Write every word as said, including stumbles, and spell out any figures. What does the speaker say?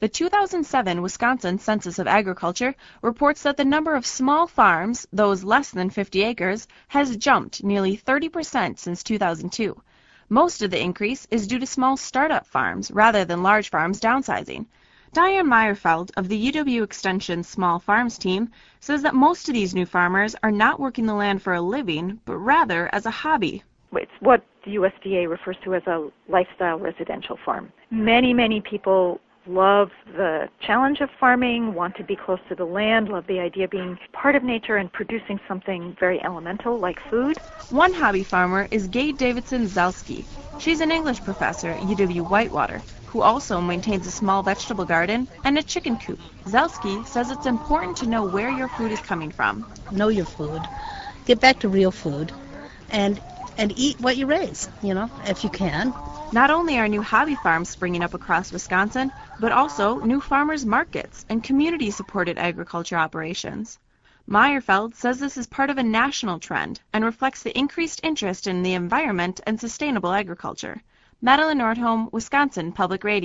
The two thousand seven Wisconsin Census of Agriculture reports that the number of small farms, those less than fifty acres, has jumped nearly thirty percent since two thousand two. Most of the increase is due to small startup farms rather than large farms downsizing. Diane Meyerfeld of the U W Extension Small Farms team says that most of these new farmers are not working the land for a living, but rather as a hobby. It's what the U S D A refers to as a lifestyle residential farm. Many, many people love the challenge of farming, want to be close to the land, love the idea of being part of nature and producing something very elemental like food. One hobby farmer is Gay Davidson Zelski. She's an English professor at U W Whitewater, who also maintains a small vegetable garden and a chicken coop. Zelski says it's important to know where your food is coming from. Know your food. Get back to real food and and eat what you raise, you know, if you can. Not only are new hobby farms springing up across Wisconsin, but also new farmers markets and community-supported agriculture operations. Meyerfeld says this is part of a national trend and reflects the increased interest in the environment and sustainable agriculture. Madeline Nordholm, Wisconsin Public Radio.